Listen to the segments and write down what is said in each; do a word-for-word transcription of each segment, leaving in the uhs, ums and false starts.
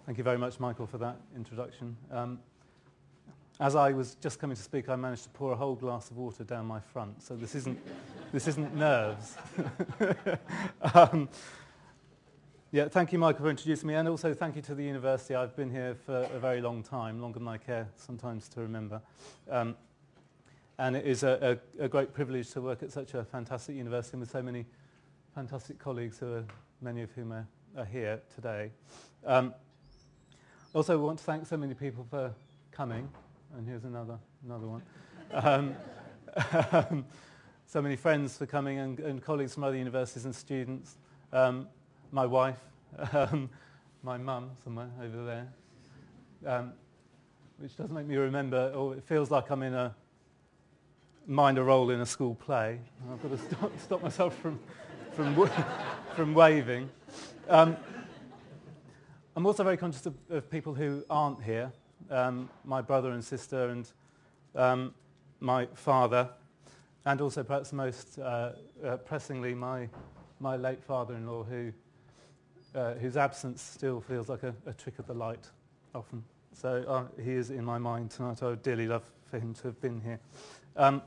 Thank you very much, Michael, for that introduction. Um, as I was just coming to speak, I managed to pour a whole glass of water down my front, so this isn't, this isn't nerves. um, yeah, thank you, Michael, for introducing me, and also thank you to the university. I've been here for a very long time, longer than I care sometimes to remember. Um, and it is a, a, a great privilege to work at such a fantastic university and with so many fantastic colleagues, who are, many of whom are, are here today. Um, Also, we want to thank so many people for coming, and here's another another one. Um, um, so many friends for coming, and, and colleagues from other universities and students. Um, my wife, um, my mum somewhere over there, um, which does make me remember, or it feels like I'm in a minor role in a school play. I've got to stop, stop myself from from from waving. Um, I'm also very conscious of, of people who aren't here, um, my brother and sister and um, my father, and also perhaps most uh, uh, pressingly my, my late father-in-law, who, uh, whose absence still feels like a, a trick of the light often. So uh, he is in my mind tonight. I would dearly love for him to have been here. Um,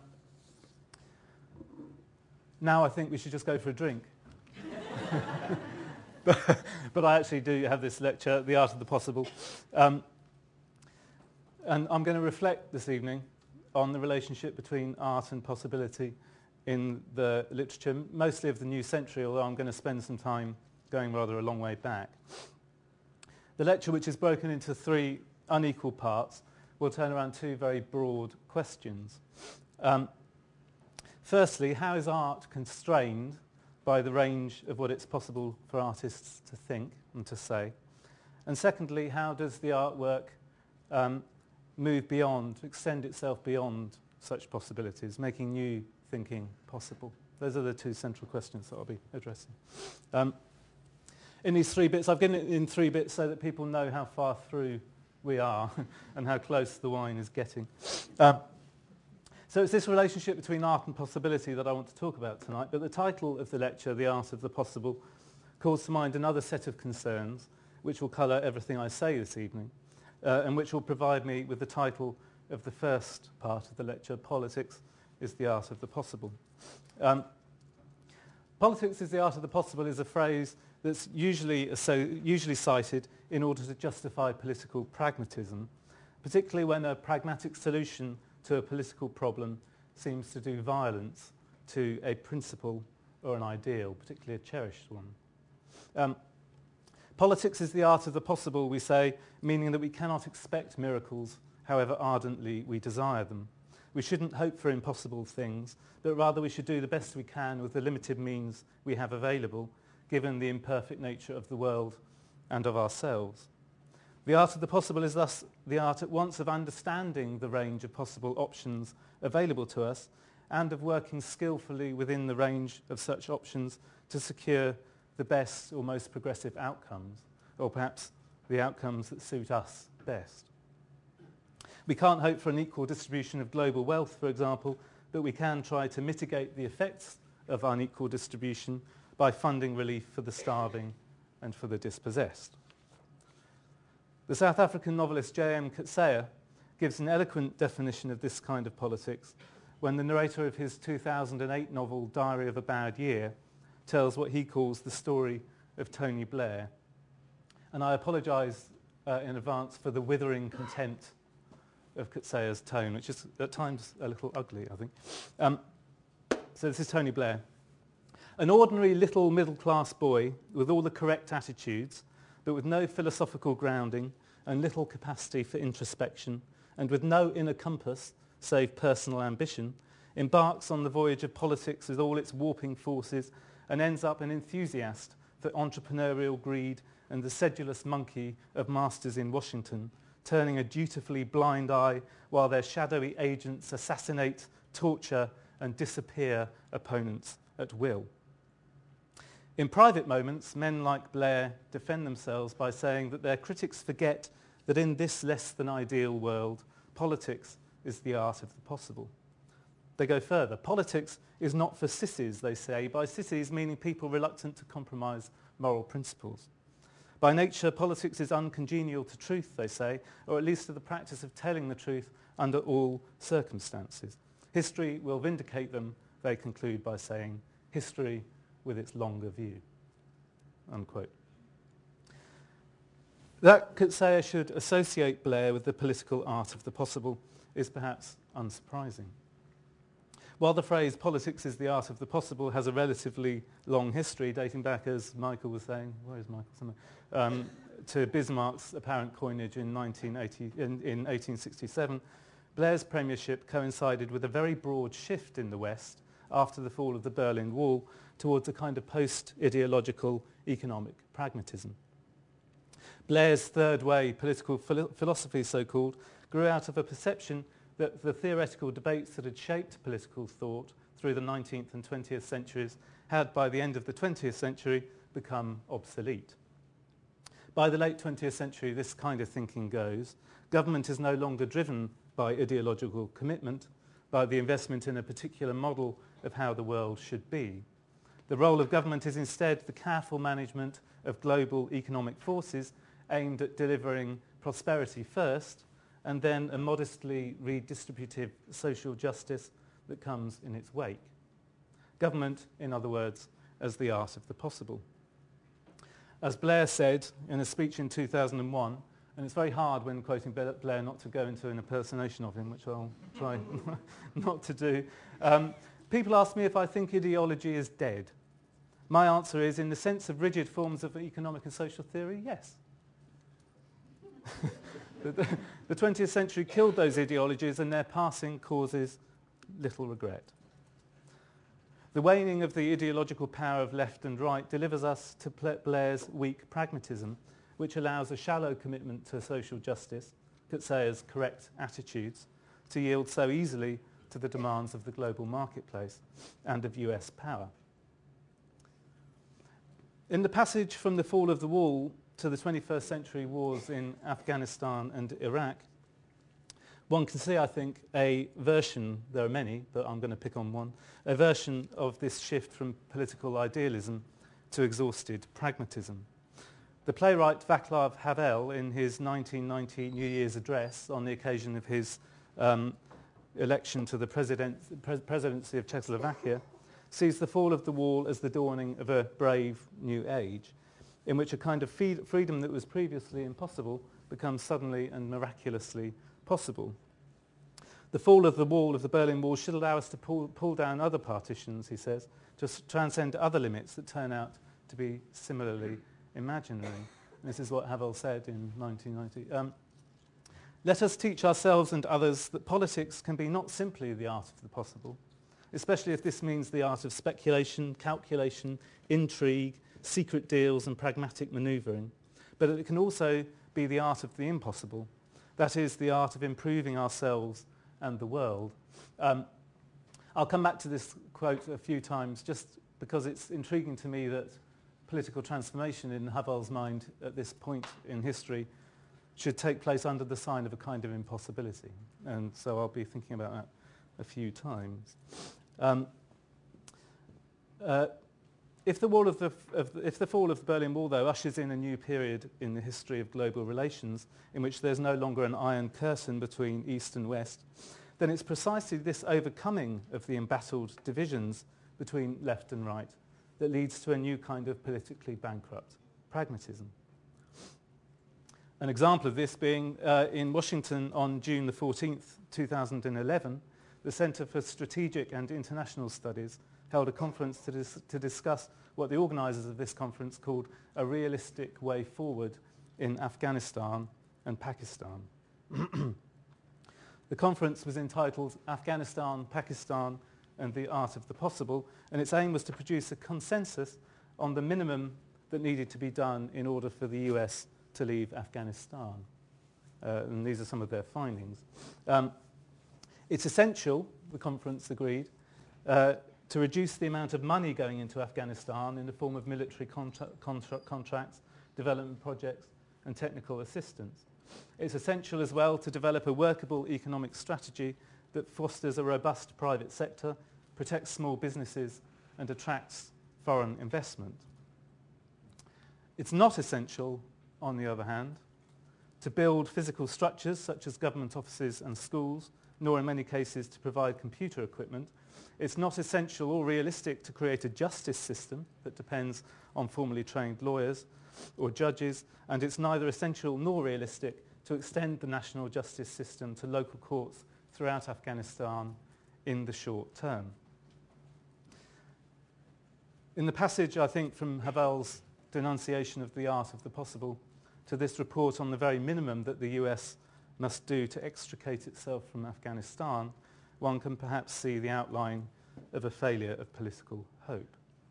now I think we should just go for a drink. But, but I actually do have this lecture, The Art of the Possible. Um, and I'm going to reflect this evening on the relationship between art and possibility in the literature, mostly of the new century, although I'm going to spend some time going rather a long way back. The lecture, which is broken into three unequal parts, will turn around two very broad questions. Um, firstly, how is art constrained by the range of what it's possible for artists to think and to say? And secondly, how does the artwork um, move beyond, extend itself beyond such possibilities, making new thinking possible? Those are the two central questions that I'll be addressing. Um, in these three bits, I've given it in three bits so that people know how far through we are and how close the wine is getting. Um, So it's this relationship between art and possibility that I want to talk about tonight, but the title of the lecture, The Art of the Possible, calls to mind another set of concerns which will colour everything I say this evening, uh, and which will provide me with the title of the first part of the lecture, Politics is the Art of the Possible. Um, Politics is the art of the possible is a phrase that's usually, so usually cited in order to justify political pragmatism, particularly when a pragmatic solution to a political problem seems to do violence to a principle or an ideal, particularly a cherished one. Um, politics is the art of the possible, we say, meaning that we cannot expect miracles however ardently we desire them. We shouldn't hope for impossible things, but rather we should do the best we can with the limited means we have available, given the imperfect nature of the world and of ourselves. The art of the possible is thus the art at once of understanding the range of possible options available to us and of working skillfully within the range of such options to secure the best or most progressive outcomes, or perhaps the outcomes that suit us best. We can't hope for an equal distribution of global wealth, for example, but we can try to mitigate the effects of unequal distribution by funding relief for the starving and for the dispossessed. The South African novelist J M Coetzee gives an eloquent definition of this kind of politics when the narrator of his two thousand eight novel Diary of a Bad Year tells what he calls the story of Tony Blair. And I apologise uh, in advance for the withering contempt of Coetzee's tone, which is at times a little ugly, I think. Um, so this is Tony Blair. An ordinary little middle-class boy with all the correct attitudes, but with no philosophical grounding and little capacity for introspection, and with no inner compass save personal ambition, embarks on the voyage of politics with all its warping forces and ends up an enthusiast for entrepreneurial greed and the sedulous monkey of masters in Washington, turning a dutifully blind eye while their shadowy agents assassinate, torture and disappear opponents at will. In private moments, men like Blair defend themselves by saying that their critics forget that in this less than ideal world, politics is the art of the possible. They go further. Politics is not for sissies, they say, by sissies meaning people reluctant to compromise moral principles. By nature, politics is uncongenial to truth, they say, or at least to the practice of telling the truth under all circumstances. History will vindicate them, they conclude by saying, history with its longer view, unquote. That Coetzee should associate Blair with the political art of the possible is perhaps unsurprising. While the phrase politics is the art of the possible has a relatively long history, dating back, as Michael was saying, where is Michael? Somewhere, um, to Bismarck's apparent coinage in, nineteen eighty, in, in eighteen sixty-seven, Blair's premiership coincided with a very broad shift in the West after the fall of the Berlin Wall towards a kind of post-ideological economic pragmatism. Blair's third way political philo- philosophy, so-called, grew out of a perception that the theoretical debates that had shaped political thought through the nineteenth and twentieth centuries had, by the end of the twentieth century, become obsolete. By the late twentieth century, this kind of thinking goes. Government is no longer driven by ideological commitment, by the investment in a particular model of how the world should be. The role of government is instead the careful management of global economic forces aimed at delivering prosperity first, and then a modestly redistributive social justice that comes in its wake. Government, in other words, as the art of the possible. As Blair said in a speech in two thousand one, and it's very hard when quoting Blair not to go into an impersonation of him, which I'll try not to do. Um, people ask me if I think ideology is dead. My answer is, in the sense of rigid forms of economic and social theory, yes. the, the twentieth century killed those ideologies, and their passing causes little regret. The waning of the ideological power of left and right delivers us to Blair's weak pragmatism, which allows a shallow commitment to social justice, Coetzee's correct attitudes, to yield so easily to the demands of the global marketplace and of U S power. In the passage from the fall of the wall to the twenty-first century wars in Afghanistan and Iraq, one can see, I think, a version, there are many, but I'm going to pick on one, a version of this shift from political idealism to exhausted pragmatism. The playwright Václav Havel, in his nineteen ninety New Year's address on the occasion of his um, election to the president, pre- presidency of Czechoslovakia, sees the fall of the wall as the dawning of a brave new age, in which a kind of feed- freedom that was previously impossible becomes suddenly and miraculously possible. The fall of the wall, of the Berlin Wall, should allow us to pull, pull down other partitions, he says, to s- transcend other limits that turn out to be similarly imaginary. And this is what Havel said in nineteen ninety. Um, Let us teach ourselves and others that politics can be not simply the art of the possible, especially if this means the art of speculation, calculation, intrigue, secret deals and pragmatic manoeuvring, but it can also be the art of the impossible, that is, the art of improving ourselves and the world. Um, I'll come back to this quote a few times just because it's intriguing to me that political transformation in Havel's mind at this point in history should take place under the sign of a kind of impossibility. And so I'll be thinking about that a few times. Um, uh, if the wall of the, of the, if the fall of the Berlin Wall, though, ushers in a new period in the history of global relations in which there's no longer an iron curtain between East and West, then it's precisely this overcoming of the embattled divisions between left and right that leads to a new kind of politically bankrupt pragmatism. An example of this being uh, in Washington on June the fourteenth, two thousand eleven, the Center for Strategic and International Studies held a conference to, dis- to discuss what the organisers of this conference called a realistic way forward in Afghanistan and Pakistan. The conference was entitled Afghanistan, Pakistan and the Art of the Possible, and its aim was to produce a consensus on the minimum that needed to be done in order for the U S to leave Afghanistan. Uh, and these are some of their findings. Um, it's essential, the conference agreed, uh, to reduce the amount of money going into Afghanistan in the form of military contra- contra- contracts, development projects, and technical assistance. It's essential as well to develop a workable economic strategy that fosters a robust private sector, protects small businesses, and attracts foreign investment. It's not essential, on the other hand, to build physical structures such as government offices and schools, nor in many cases to provide computer equipment. It's not essential or realistic to create a justice system that depends on formally trained lawyers or judges, and it's neither essential nor realistic to extend the national justice system to local courts throughout Afghanistan in the short term. In the passage, I think, from Havel's denunciation of the art of the possible to this report on the very minimum that the U S must do to extricate itself from Afghanistan, one can perhaps see the outline of a failure of political hope.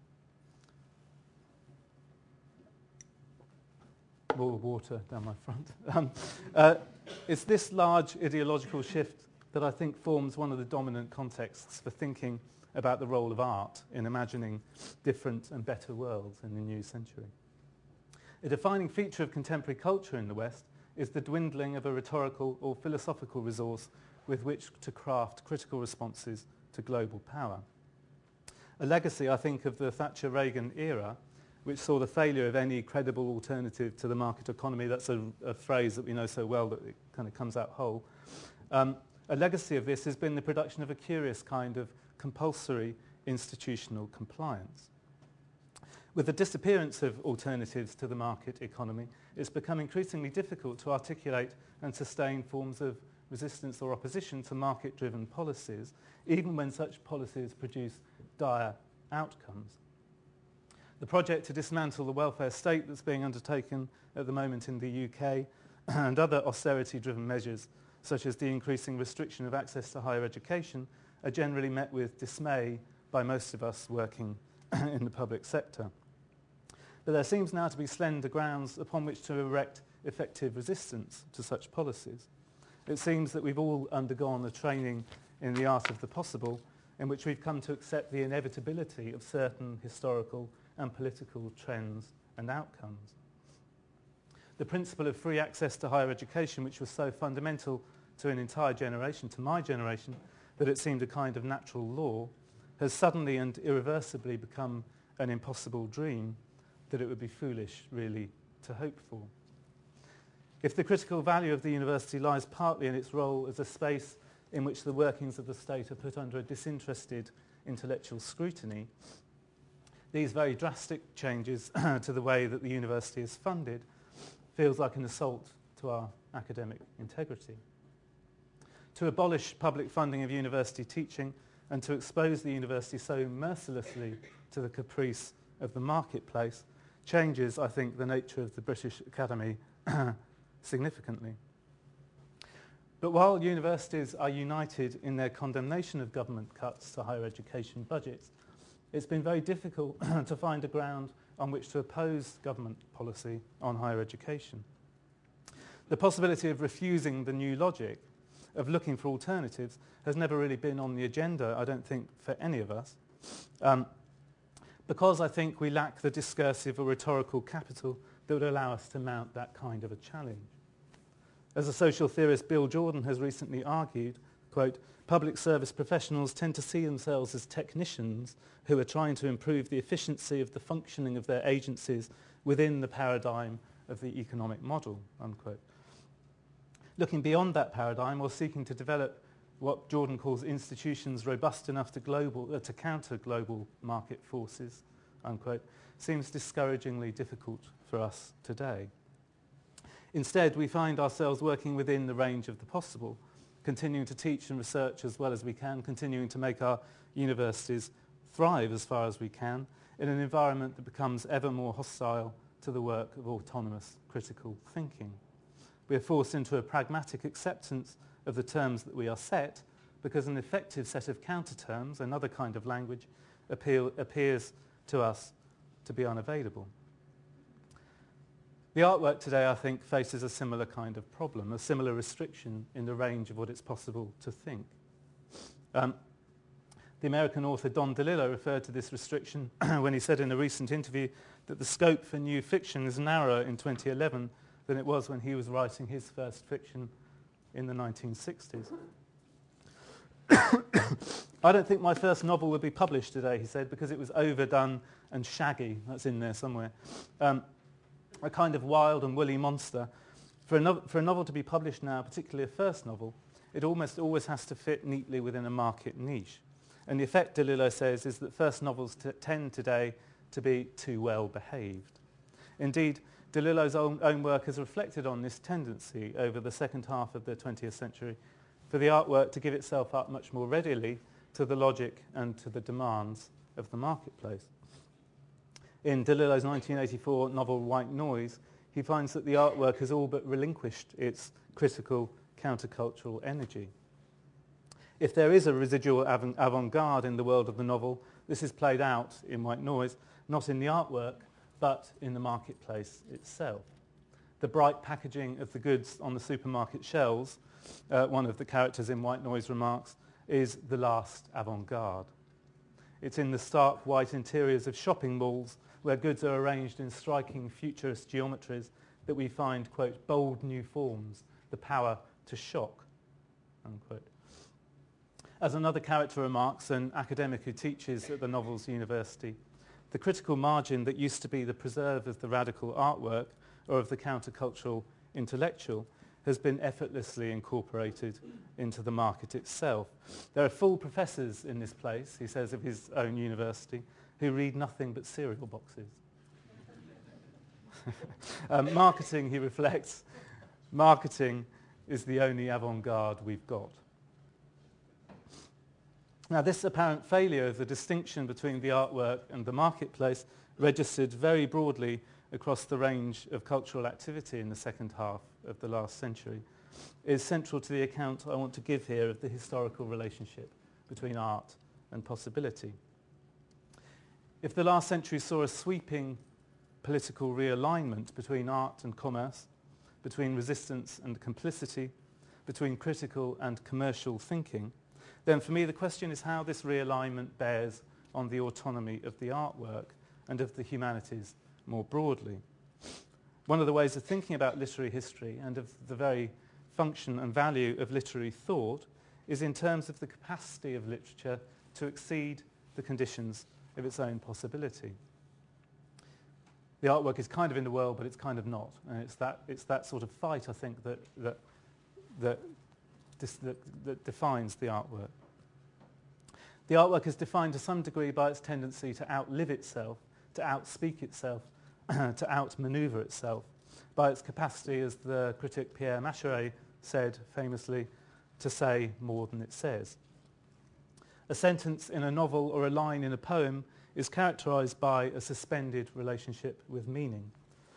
More water down my front. Um, uh, it's this large ideological shift that I think forms one of the dominant contexts for thinking about the role of art in imagining different and better worlds in the new century. A defining feature of contemporary culture in the West is the dwindling of a rhetorical or philosophical resource with which to craft critical responses to global power. A legacy, I think, of the Thatcher-Reagan era, which saw the failure of any credible alternative to the market economy. That's a, a phrase that we know so well that it kind of comes out whole. Um, a legacy of this has been the production of a curious kind of compulsory institutional compliance. With the disappearance of alternatives to the market economy, it's become increasingly difficult to articulate and sustain forms of resistance or opposition to market-driven policies, even when such policies produce dire outcomes. The project to dismantle the welfare state that's being undertaken at the moment in the U K and other austerity-driven measures, such as the increasing restriction of access to higher education, are generally met with dismay by most of us working in the public sector. But there seems now to be slender grounds upon which to erect effective resistance to such policies. It seems that we've all undergone a training in the art of the possible, in which we've come to accept the inevitability of certain historical and political trends and outcomes. The principle of free access to higher education, which was so fundamental to an entire generation, to my generation, that it seemed a kind of natural law, has suddenly and irreversibly become an impossible dream that it would be foolish, really, to hope for. If the critical value of the university lies partly in its role as a space in which the workings of the state are put under a disinterested intellectual scrutiny, these very drastic changes to the way that the university is funded feels like an assault to our academic integrity. To abolish public funding of university teaching and to expose the university so mercilessly to the caprice of the marketplace changes, I think, the nature of the British Academy significantly. But while universities are united in their condemnation of government cuts to higher education budgets, it's been very difficult to find a ground on which to oppose government policy on higher education. The possibility of refusing the new logic, of looking for alternatives, has never really been on the agenda, I don't think, for any of us, um, because I think we lack the discursive or rhetorical capital that would allow us to mount that kind of a challenge. As a social theorist Bill Jordan has recently argued, quote, public service professionals tend to see themselves as technicians who are trying to improve the efficiency of the functioning of their agencies within the paradigm of the economic model, unquote. Looking beyond that paradigm, or seeking to develop what Jordan calls institutions robust enough to, global, uh, to counter global market forces, unquote, seems discouragingly difficult for us today. Instead, we find ourselves working within the range of the possible, continuing to teach and research as well as we can, continuing to make our universities thrive as far as we can in an environment that becomes ever more hostile to the work of autonomous critical thinking. We are forced into a pragmatic acceptance of the terms that we are set because an effective set of counter-terms, another kind of language, appeal, appears to us to be unavailable. The artwork today, I think, faces a similar kind of problem, a similar restriction in the range of what it's possible to think. Um, the American author Don DeLillo referred to this restriction when he said in a recent interview that the scope for new fiction is narrower in twenty eleven than it was when he was writing his first fiction in the nineteen sixties. I don't think my first novel would be published today, he said, because it was overdone and shaggy. That's in there somewhere. Um, a kind of wild and woolly monster. For a, no- for a novel to be published now, particularly a first novel, it almost always has to fit neatly within a market niche. And the effect, DeLillo says, is that first novels t- tend today to be too well behaved. Indeed, DeLillo's own, own work has reflected on this tendency over the second half of the twentieth century for the artwork to give itself up much more readily to the logic and to the demands of the marketplace. In DeLillo's nineteen eighty-four novel White Noise, he finds that the artwork has all but relinquished its critical countercultural energy. If there is a residual avant- avant-garde in the world of the novel, this is played out in White Noise, not in the artwork, but in the marketplace itself. The bright packaging of the goods on the supermarket shelves, uh, one of the characters in White Noise remarks, is the last avant-garde. It's in the stark white interiors of shopping malls where goods are arranged in striking futurist geometries that we find, quote, bold new forms, the power to shock, unquote. As another character remarks, an academic who teaches at the Novels University, the critical margin that used to be the preserve of the radical artwork or of the countercultural intellectual has been effortlessly incorporated into the market itself. There are full professors in this place, he says of his own university, who read nothing but cereal boxes. um, marketing, he reflects, marketing is the only avant-garde we've got. Now, this apparent failure of the distinction between the artwork and the marketplace registered very broadly across the range of cultural activity in the second half of the last century is central to the account I want to give here of the historical relationship between art and possibility. If the last century saw a sweeping political realignment between art and commerce, between resistance and complicity, between critical and commercial thinking, then for me the question is how this realignment bears on the autonomy of the artwork and of the humanities more broadly. One of the ways of thinking about literary history and of the very function and value of literary thought is in terms of the capacity of literature to exceed the conditions of its own possibility. The artwork is kind of in the world, but it's kind of not. And it's that, it's that sort of fight, I think, that, that, that, dis, that, that defines the artwork. The artwork is defined to some degree by its tendency to outlive itself, to outspeak itself, to outmaneuver itself, by its capacity, as the critic Pierre Macheret said famously, to say more than it says. A sentence in a novel or a line in a poem is characterized by a suspended relationship with meaning.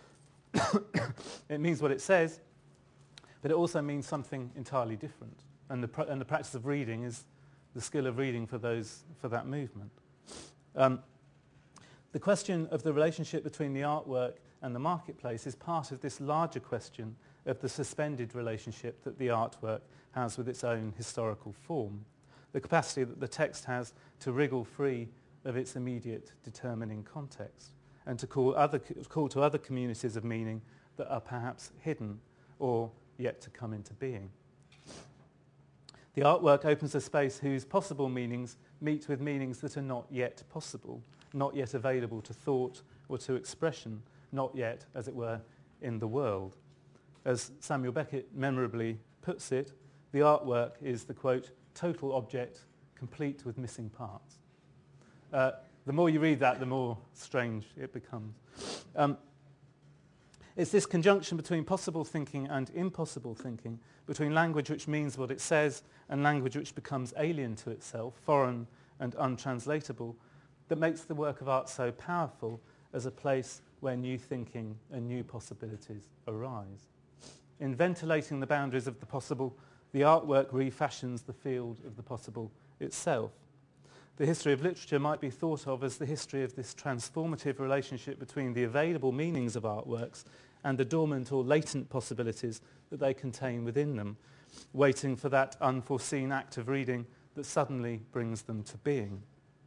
It means what it says, but it also means something entirely different. And the, pr- and the practice of reading is the skill of reading for, those, for that movement. Um, the question of the relationship between the artwork and the marketplace is part of this larger question of the suspended relationship that the artwork has with its own historical form, the capacity that the text has to wriggle free of its immediate determining context and to call, other, call to other communities of meaning that are perhaps hidden or yet to come into being. The artwork opens a space whose possible meanings meet with meanings that are not yet possible, not yet available to thought or to expression, not yet, as it were, in the world. As Samuel Beckett memorably puts it, the artwork is the, quote, total object complete with missing parts. Uh, the more you read that, the more strange it becomes. Um, it's this conjunction between possible thinking and impossible thinking, between language which means what it says and language which becomes alien to itself, foreign and untranslatable, that makes the work of art so powerful as a place where new thinking and new possibilities arise. In ventilating the boundaries of the possible, the artwork refashions the field of the possible itself. The history of literature might be thought of as the history of this transformative relationship between the available meanings of artworks and the dormant or latent possibilities that they contain within them, waiting for that unforeseen act of reading that suddenly brings them to being.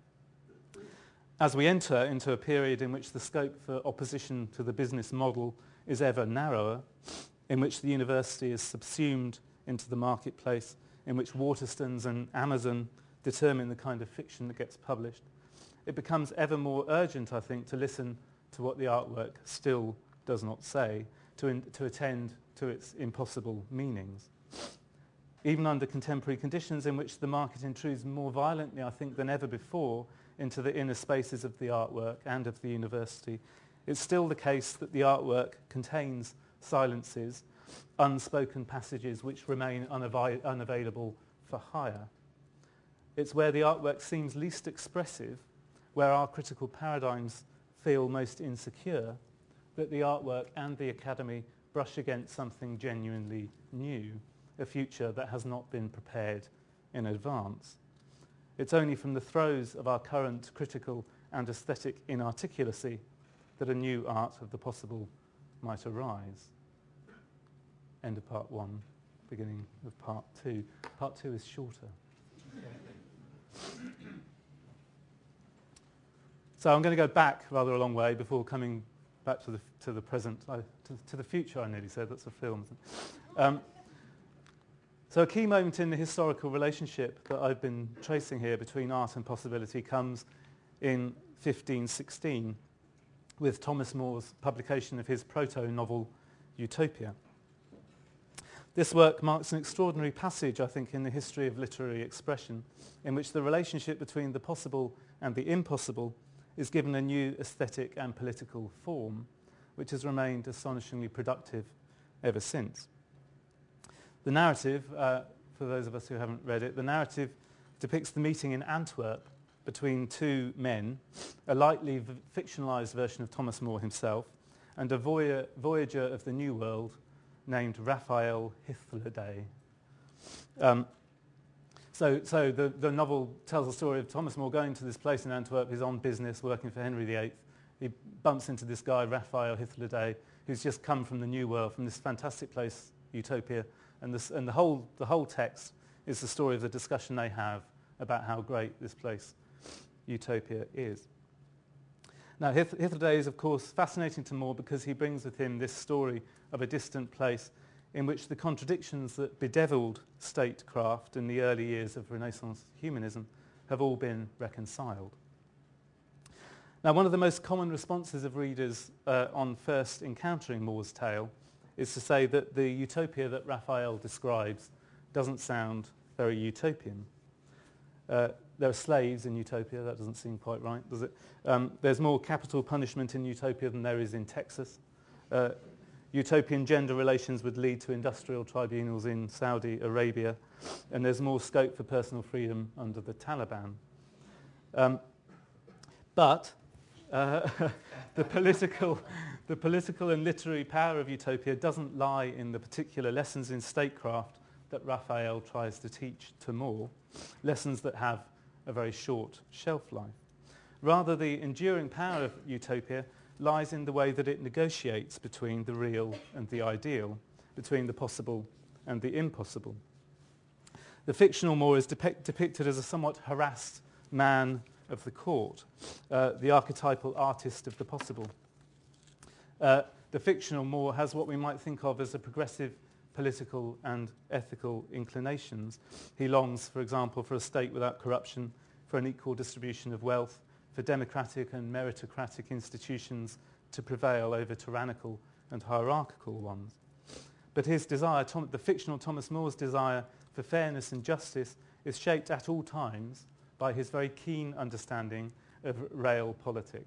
As we enter into a period in which the scope for opposition to the business model is ever narrower, in which the university is subsumed into the marketplace, in which Waterstones and Amazon determine the kind of fiction that gets published, it becomes ever more urgent, I think, to listen to what the artwork still does not say, to, in, to attend to its impossible meanings. Even under contemporary conditions in which the market intrudes more violently, I think, than ever before into the inner spaces of the artwork and of the university, it's still the case that the artwork contains silences, unspoken passages which remain unavail- unavailable for hire. It's where the artwork seems least expressive, where our critical paradigms feel most insecure, that the artwork and the academy brush against something genuinely new, a future that has not been prepared in advance. It's only from the throes of our current critical and aesthetic inarticulacy that a new art of the possible might arise. End of part one, beginning of part two. Part two is shorter. So I'm going to go back rather a long way before coming back to the to the present, uh, to, to the future. I nearly said that's a film. Isn't it? Um, so a key moment in the historical relationship that I've been tracing here between art and possibility comes in fifteen sixteen with Thomas More's publication of his proto-novel Utopia. This work marks an extraordinary passage, I think, in the history of literary expression, in which the relationship between the possible and the impossible is given a new aesthetic and political form, which has remained astonishingly productive ever since. The narrative, uh, for those of us who haven't read it, the narrative depicts the meeting in Antwerp between two men, a lightly v- fictionalized version of Thomas More himself, and a voy- voyager of the New World named Raphael Hythloday. Um, so so the, the novel tells the story of Thomas More going to this place in Antwerp. He's on business, working for Henry the Eighth. He bumps into this guy, Raphael Hythloday, who's just come from the New World, from this fantastic place, Utopia. And, this, and the whole the whole text is the story of the discussion they have about how great this place, Utopia, is. Now, Hyth- Hythloday is, of course, fascinating to More because he brings with him this story of a distant place in which the contradictions that bedeviled statecraft in the early years of Renaissance humanism have all been reconciled. Now, one of the most common responses of readers uh, on first encountering More's tale is to say that the utopia that Raphael describes doesn't sound very utopian. Uh, there are slaves in Utopia. That doesn't seem quite right, does it? Um, there's more capital punishment in Utopia than there is in Texas. Uh, utopian gender relations would lead to industrial tribunals in Saudi Arabia, and there's more scope for personal freedom under the Taliban. Um, but uh, the political, the political and literary power of Utopia doesn't lie in the particular lessons in statecraft that Raphael tries to teach to More, lessons that have a very short shelf life. Rather, the enduring power of Utopia lies in the way that it negotiates between the real and the ideal, between the possible and the impossible. The fictional More is depict- depicted as a somewhat harassed man of the court, uh, the archetypal artist of the possible. Uh, the fictional More has what we might think of as a progressive political and ethical inclinations. He longs, for example, for a state without corruption, for an equal distribution of wealth, for democratic and meritocratic institutions to prevail over tyrannical and hierarchical ones. But his desire, Tom, the fictional Thomas More's desire for fairness and justice, is shaped at all times by his very keen understanding of realpolitik.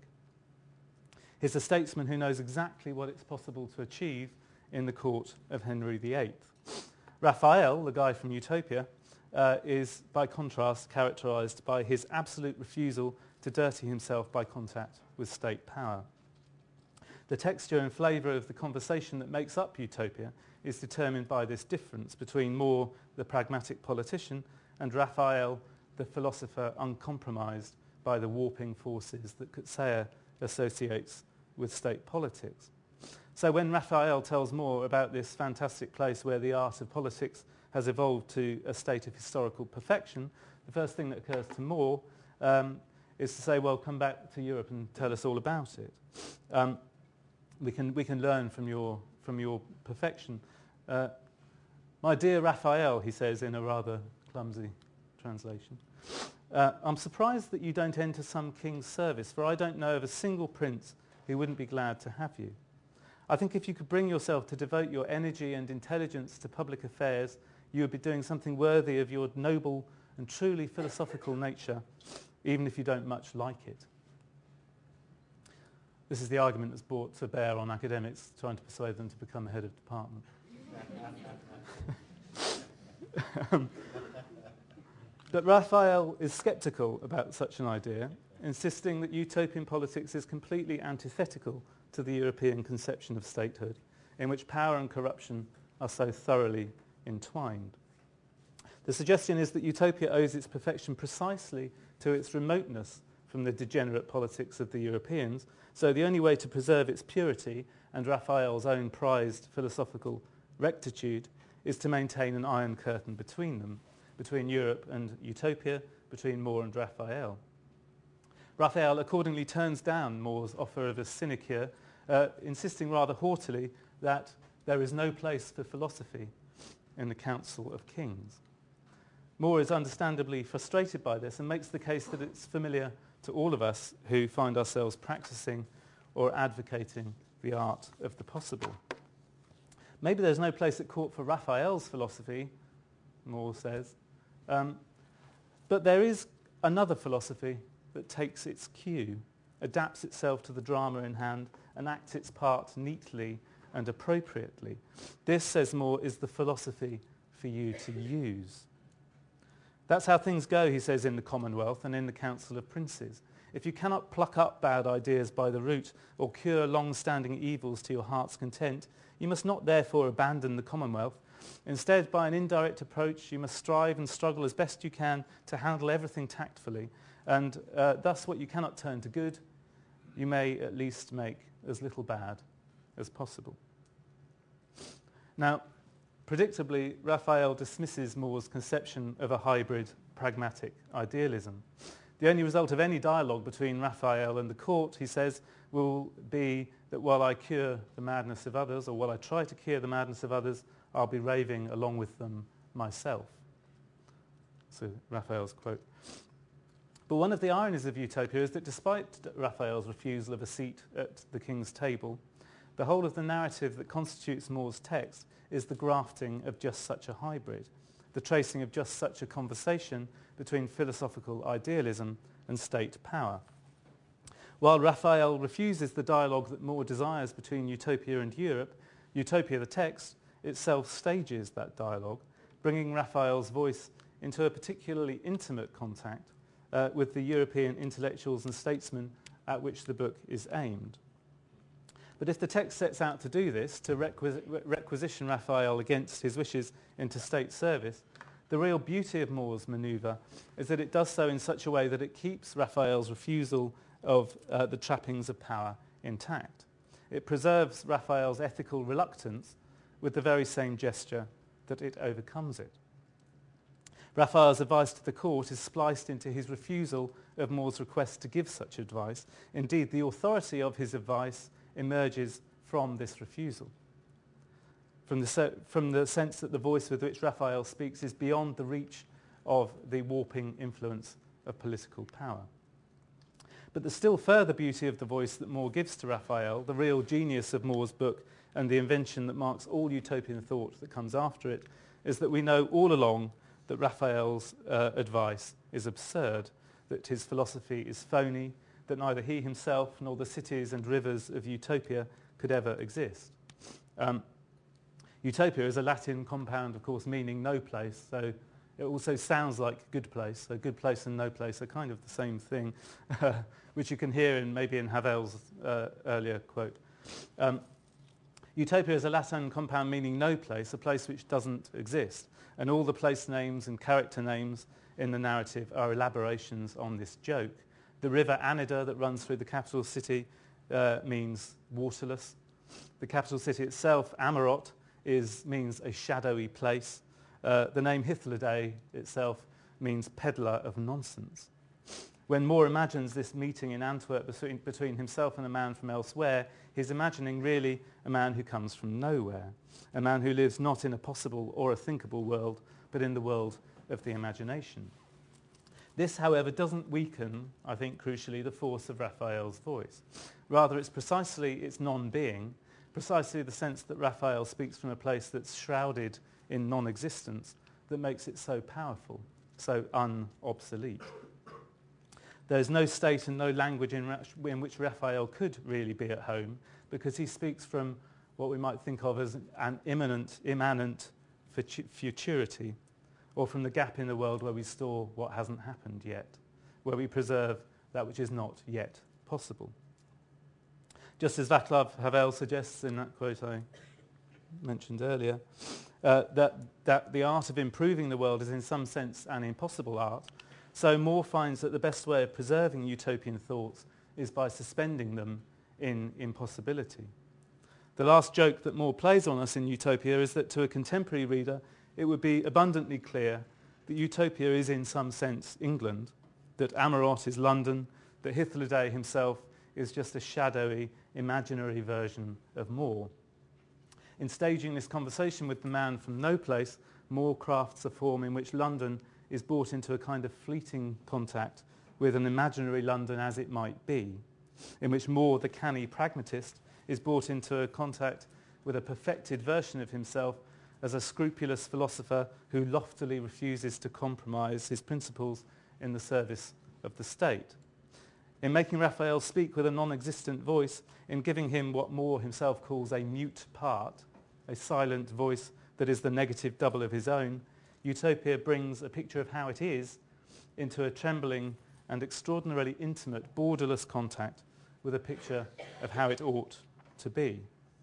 He's a statesman who knows exactly what it's possible to achieve in the court of Henry the Eighth. Raphael, the guy from Utopia, uh, is, by contrast, characterized by his absolute refusal to dirty himself by contact with state power. The texture and flavour of the conversation that makes up Utopia is determined by this difference between More, the pragmatic politician, and Raphael, the philosopher uncompromised by the warping forces that Coetzee associates with state politics. So when Raphael tells More about this fantastic place where the art of politics has evolved to a state of historical perfection, the first thing that occurs to More um, is to say, well, come back to Europe and tell us all about it. Um, we can we can learn from your from your perfection. Uh, my dear Raphael, he says in a rather clumsy translation, uh, I'm surprised that you don't enter some king's service, for I don't know of a single prince who wouldn't be glad to have you. I think if you could bring yourself to devote your energy and intelligence to public affairs, you would be doing something worthy of your noble and truly philosophical nature, even if you don't much like it. This is the argument that's brought to bear on academics trying to persuade them to become a head of department. um, but Raphael is sceptical about such an idea, insisting that utopian politics is completely antithetical to the European conception of statehood, in which power and corruption are so thoroughly entwined. The suggestion is that utopia owes its perfection precisely to its remoteness from the degenerate politics of the Europeans, so the only way to preserve its purity and Raphael's own prized philosophical rectitude is to maintain an iron curtain between them, between Europe and utopia, between More and Raphael. Raphael accordingly turns down More's offer of a sinecure, uh, insisting rather haughtily that there is no place for philosophy in the Council of Kings. More is understandably frustrated by this and makes the case that it's familiar to all of us who find ourselves practicing or advocating the art of the possible. Maybe there's no place at court for Raphael's philosophy, More says, um, but there is another philosophy that takes its cue, adapts itself to the drama in hand, and acts its part neatly and appropriately. This, says More, is the philosophy for you to use. That's how things go, he says, in the Commonwealth and in the Council of Princes. If you cannot pluck up bad ideas by the root or cure long-standing evils to your heart's content, you must not therefore abandon the Commonwealth. Instead, by an indirect approach, you must strive and struggle as best you can to handle everything tactfully, and uh, thus what you cannot turn to good, you may at least make as little bad as possible. Now, predictably, Raphael dismisses More's conception of a hybrid pragmatic idealism. The only result of any dialogue between Raphael and the court, he says, will be that while I cure the madness of others, or while I try to cure the madness of others, I'll be raving along with them myself. So Raphael's quote. But one of the ironies of utopia is that despite Raphael's refusal of a seat at the king's table, the whole of the narrative that constitutes More's text is the grafting of just such a hybrid, the tracing of just such a conversation between philosophical idealism and state power. While Raphael refuses the dialogue that More desires between utopia and Europe, Utopia the text itself stages that dialogue, bringing Raphael's voice into a particularly intimate contact uh, with the European intellectuals and statesmen at which the book is aimed. But if the text sets out to do this, to requisi- requisition Raphael against his wishes into state service, the real beauty of More's manoeuvre is that it does so in such a way that it keeps Raphael's refusal of uh, the trappings of power intact. It preserves Raphael's ethical reluctance with the very same gesture that it overcomes it. Raphael's advice to the court is spliced into his refusal of More's request to give such advice. Indeed, the authority of his advice emerges from this refusal, from the, se- from the sense that the voice with which Raphael speaks is beyond the reach of the warping influence of political power. But the still further beauty of the voice that More gives to Raphael, the real genius of More's book and the invention that marks all utopian thought that comes after it, is that we know all along that Raphael's uh, advice is absurd, that his philosophy is phony, that neither he himself nor the cities and rivers of utopia could ever exist. Um, utopia is a Latin compound, of course, meaning no place, so it also sounds like good place. So good place and no place are kind of the same thing, uh, which you can hear in maybe in Havel's uh, earlier quote. Um, utopia is a Latin compound meaning no place, a place which doesn't exist. And all the place names and character names in the narrative are elaborations on this joke. The river Anida that runs through the capital city uh, means waterless. The capital city itself, Amarot, is, means a shadowy place. Uh, the name Hythloday itself means peddler of nonsense. When More imagines this meeting in Antwerp between, between himself and a man from elsewhere, he's imagining really a man who comes from nowhere, a man who lives not in a possible or a thinkable world, but in the world of the imagination. This, however, doesn't weaken, I think crucially, the force of Raphael's voice. Rather, it's precisely its non-being, precisely the sense that Raphael speaks from a place that's shrouded in non-existence that makes it so powerful, so un-obsolete. There is no state and no language in, Ra- in which Raphael could really be at home, because he speaks from what we might think of as an immanent, immanent futu- futurity, or from the gap in the world where we store what hasn't happened yet, where we preserve that which is not yet possible. Just as Václav Havel suggests in that quote I mentioned earlier, uh, that, that the art of improving the world is in some sense an impossible art, so More finds that the best way of preserving utopian thoughts is by suspending them in impossibility. The last joke that More plays on us in Utopia is that to a contemporary reader it would be abundantly clear that Utopia is in some sense England, that Amarot is London, that Hythloday himself is just a shadowy, imaginary version of More. In staging this conversation with the man from no place, More crafts a form in which London is brought into a kind of fleeting contact with an imaginary London as it might be, in which More, the canny pragmatist, is brought into a contact with a perfected version of himself as a scrupulous philosopher who loftily refuses to compromise his principles in the service of the state. In making Raphael speak with a non-existent voice, in giving him what More himself calls a mute part, a silent voice that is the negative double of his own, Utopia brings a picture of how it is into a trembling and extraordinarily intimate, borderless contact with a picture of how it ought to be.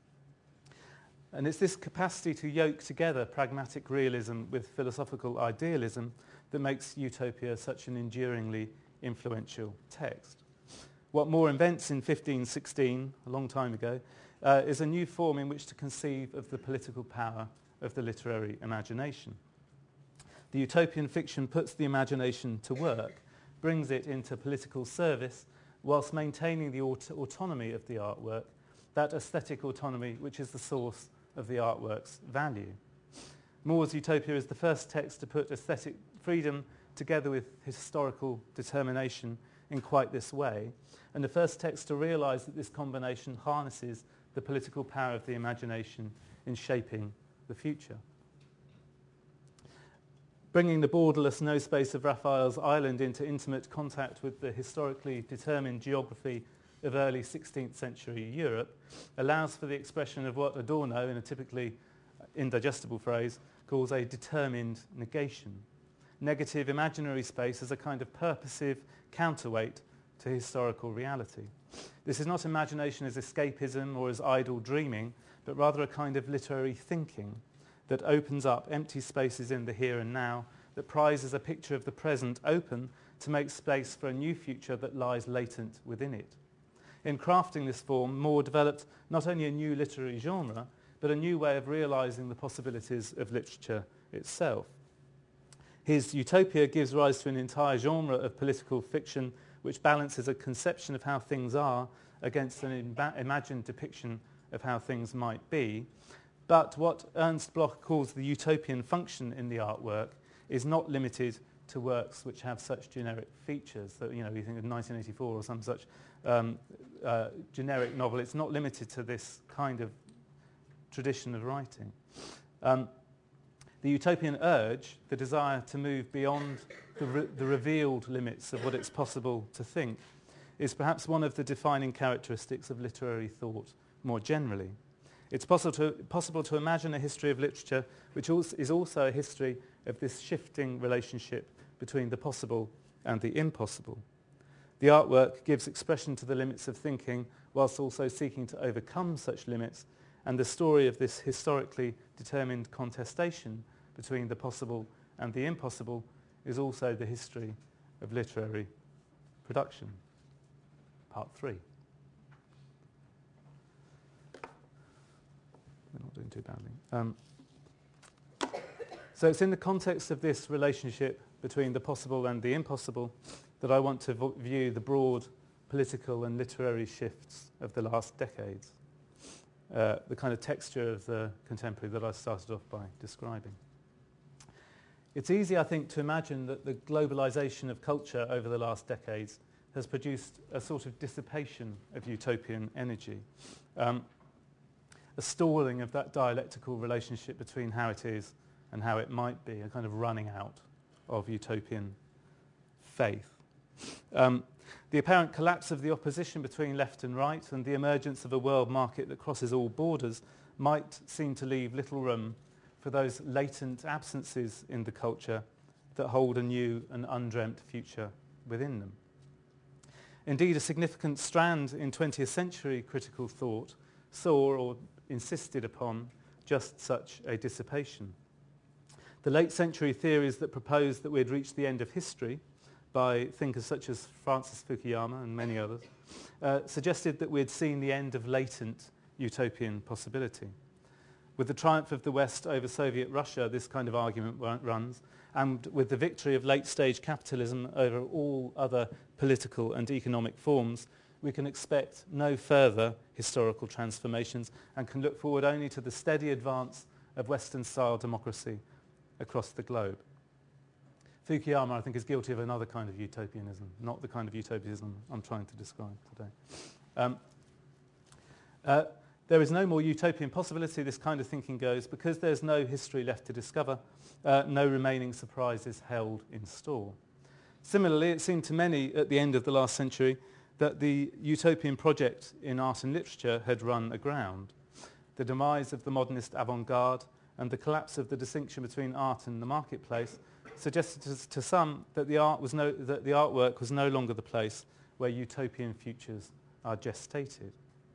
And it's this capacity to yoke together pragmatic realism with philosophical idealism that makes Utopia such an enduringly influential text. What More invents in fifteen sixteen, a long time ago, uh, is a new form in which to conceive of the political power of the literary imagination. The utopian fiction puts the imagination to work, brings it into political service, whilst maintaining the aut- autonomy of the artwork, that aesthetic autonomy which is the source of the artwork's value. More's Utopia is the first text to put aesthetic freedom together with historical determination in quite this way, and the first text to realise that this combination harnesses the political power of the imagination in shaping the future. Bringing the borderless no space of Raphael's island into intimate contact with the historically determined geography of early sixteenth century Europe allows for the expression of what Adorno, in a typically indigestible phrase, calls a determined negation. Negative imaginary space as a kind of purposive counterweight to historical reality. This is not imagination as escapism or as idle dreaming, but rather a kind of literary thinking that opens up empty spaces in the here and now, that prizes a picture of the present open to make space for a new future that lies latent within it. In crafting this form, More developed not only a new literary genre, but a new way of realising the possibilities of literature itself. His Utopia gives rise to an entire genre of political fiction which balances a conception of how things are against an imba- imagined depiction of how things might be. But what Ernst Bloch calls the utopian function in the artwork is not limited to works which have such generic features. That, you know, you think of nineteen eighty-four or some such um, uh, generic novel. It's not limited to this kind of tradition of writing. Um, the utopian urge, the desire to move beyond the, re- the revealed limits of what it's possible to think, is perhaps one of the defining characteristics of literary thought more generally. It's possible to, possible to imagine a history of literature which also is also a history of this shifting relationship between the possible and the impossible. The artwork gives expression to the limits of thinking whilst also seeking to overcome such limits, and the story of this historically determined contestation between the possible and the impossible is also the history of literary production. Part three. We're not doing too badly. Um, so it's in the context of this relationship between the possible and the impossible that I want to vo- view the broad political and literary shifts of the last decades, uh, the kind of texture of the contemporary that I started off by describing. It's easy, I think, to imagine that the globalization of culture over the last decades has produced a sort of dissipation of utopian energy. Um, a stalling of that dialectical relationship between how it is and how it might be, a kind of running out of utopian faith. Um, the apparent collapse of the opposition between left and right and the emergence of a world market that crosses all borders might seem to leave little room for those latent absences in the culture that hold a new and undreamt future within them. Indeed, a significant strand in twentieth century critical thought saw or insisted upon just such a dissipation. The late century theories that proposed that we had reached the end of history by thinkers such as Francis Fukuyama and many others uh, suggested that we had seen the end of latent utopian possibility. With the triumph of the West over Soviet Russia, this kind of argument runs, and with the victory of late-stage capitalism over all other political and economic forms, we can expect no further historical transformations and can look forward only to the steady advance of Western-style democracy across the globe. Fukuyama, I think, is guilty of another kind of utopianism, not the kind of utopianism I'm trying to describe today. Um, uh, There is no more utopian possibility, this kind of thinking goes, because there's no history left to discover, uh, no remaining surprises held in store. Similarly, it seemed to many at the end of the last century that the utopian project in art and literature had run aground. The demise of the modernist avant-garde and the collapse of the distinction between art and the marketplace suggested to, to some that the, art was no, that the artwork was no longer the place where utopian futures are gestated.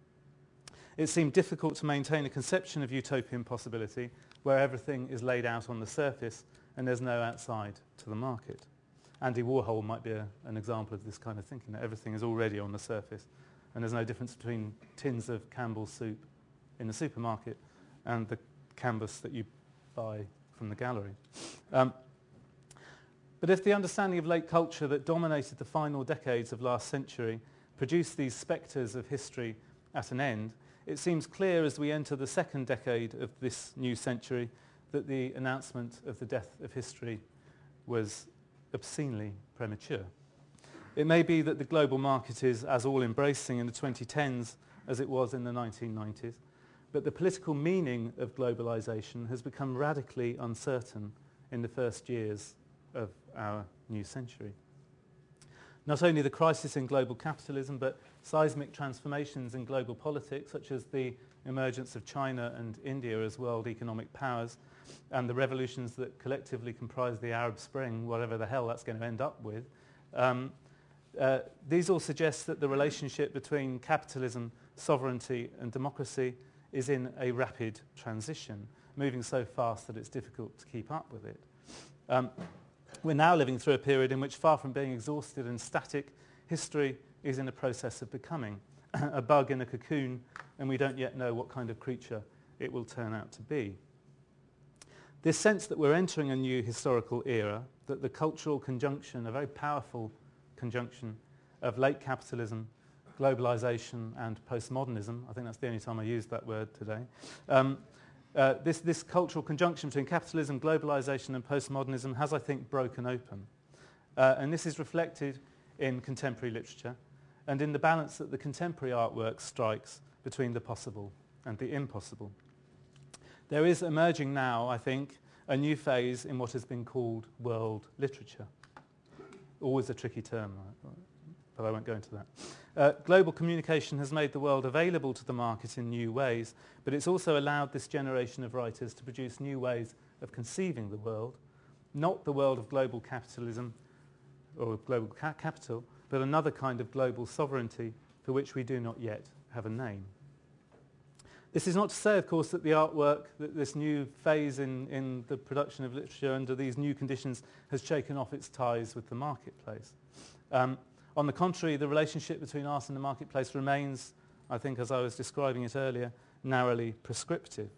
It seemed difficult to maintain a conception of utopian possibility where everything is laid out on the surface and there's no outside to the market. Andy Warhol might be a, an example of this kind of thinking, that everything is already on the surface and there's no difference between tins of Campbell's soup in the supermarket and the canvas that you buy from the gallery. Um, but if the understanding of late culture that dominated the final decades of last century produced these spectres of history at an end, it seems clear as we enter the second decade of this new century that the announcement of the death of history was obscenely premature. It may be that the global market is as all-embracing in the twenty tens as it was in the nineteen nineties, but the political meaning of globalization has become radically uncertain in the first years of our new century. Not only the crisis in global capitalism, but seismic transformations in global politics, such as the emergence of China and India as world economic powers, and the revolutions that collectively comprise the Arab Spring, whatever the hell that's going to end up with, um, uh, these all suggest that the relationship between capitalism, sovereignty, and democracy is in a rapid transition, moving so fast that it's difficult to keep up with it. Um, We're now living through a period in which, far from being exhausted and static, history is in a process of becoming a bug in a cocoon, and we don't yet know what kind of creature it will turn out to be. This sense that we're entering a new historical era, that the cultural conjunction, a very powerful conjunction of late capitalism, globalization, and postmodernism, I think that's the only time I used that word today, um, Uh, this, this cultural conjunction between capitalism, globalization and postmodernism has, I think, broken open. Uh, and this is reflected in contemporary literature and in the balance that the contemporary artwork strikes between the possible and the impossible. There is emerging now, I think, a new phase in what has been called world literature. Always a tricky term, right? But I won't go into that. Uh, global communication has made the world available to the market in new ways, but it's also allowed this generation of writers to produce new ways of conceiving the world, not the world of global capitalism or global ca- capital, but another kind of global sovereignty for which we do not yet have a name. This is not to say, of course, that the artwork, that this new phase in, in the production of literature under these new conditions has shaken off its ties with the marketplace. Um, On the contrary, the relationship between art and the marketplace remains, I think, as I was describing it earlier, narrowly prescriptive.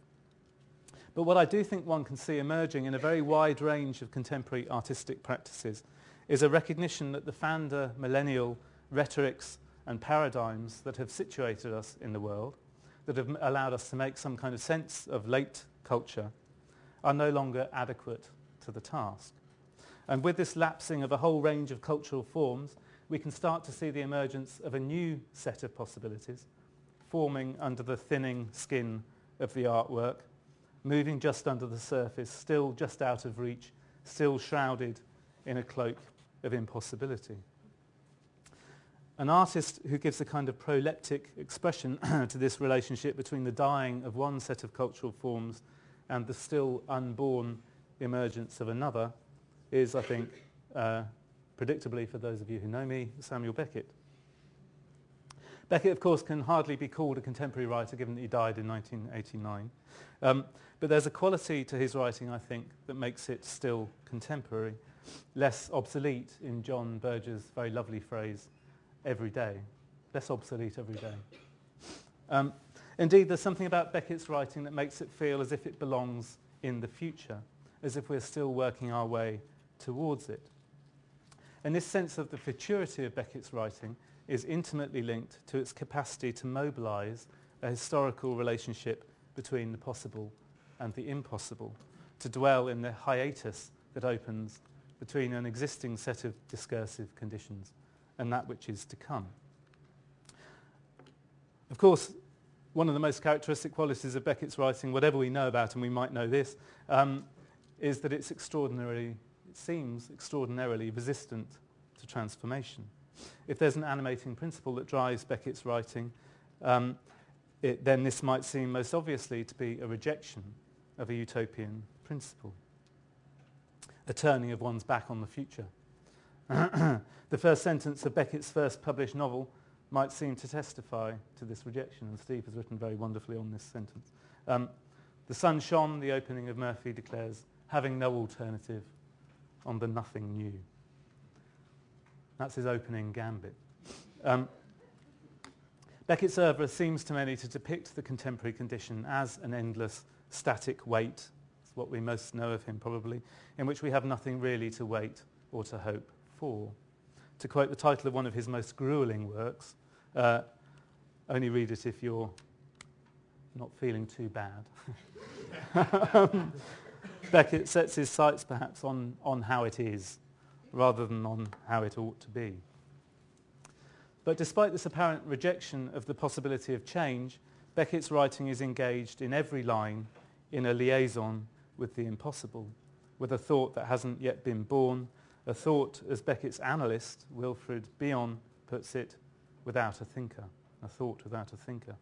But what I do think one can see emerging in a very wide range of contemporary artistic practices is a recognition that the founder millennial rhetorics and paradigms that have situated us in the world, that have allowed us to make some kind of sense of late culture, are no longer adequate to the task. And with this lapsing of a whole range of cultural forms, we can start to see the emergence of a new set of possibilities forming under the thinning skin of the artwork, moving just under the surface, still just out of reach, still shrouded in a cloak of impossibility. An artist who gives a kind of proleptic expression to this relationship between the dying of one set of cultural forms and the still unborn emergence of another is, I think, uh, predictably, for those of you who know me, Samuel Beckett. Beckett, of course, can hardly be called a contemporary writer, given that he died in nineteen eighty-nine. Um, but there's a quality to his writing, I think, that makes it still contemporary, less obsolete, in John Berger's very lovely phrase, every day. Less obsolete every day. Um, indeed, there's something about Beckett's writing that makes it feel as if it belongs in the future, as if we're still working our way towards it. And this sense of the futurity of Beckett's writing is intimately linked to its capacity to mobilise a historical relationship between the possible and the impossible, to dwell in the hiatus that opens between an existing set of discursive conditions and that which is to come. Of course, one of the most characteristic qualities of Beckett's writing, whatever we know about, and we might know this, um, is that it's extraordinarily, it seems extraordinarily resistant to transformation. If there's an animating principle that drives Beckett's writing, um, it, then this might seem most obviously to be a rejection of a utopian principle, a turning of one's back on the future. The first sentence of Beckett's first published novel might seem to testify to this rejection, and Steve has written very wonderfully on this sentence. Um, the sun shone, the opening of Murphy declares, having no alternative on the nothing new. That's his opening gambit. Um, Beckett's oeuvre seems to many to depict the contemporary condition as an endless static wait. It's what we most know of him probably, in which we have nothing really to wait or to hope for. To quote the title of one of his most gruelling works, uh, only read it if you're not feeling too bad. um, Beckett sets his sights perhaps on, on how it is, rather than on how it ought to be. But despite this apparent rejection of the possibility of change, Beckett's writing is engaged in every line in a liaison with the impossible, with a thought that hasn't yet been born, a thought, as Beckett's analyst, Wilfred Bion, puts it, without a thinker, a thought without a thinker.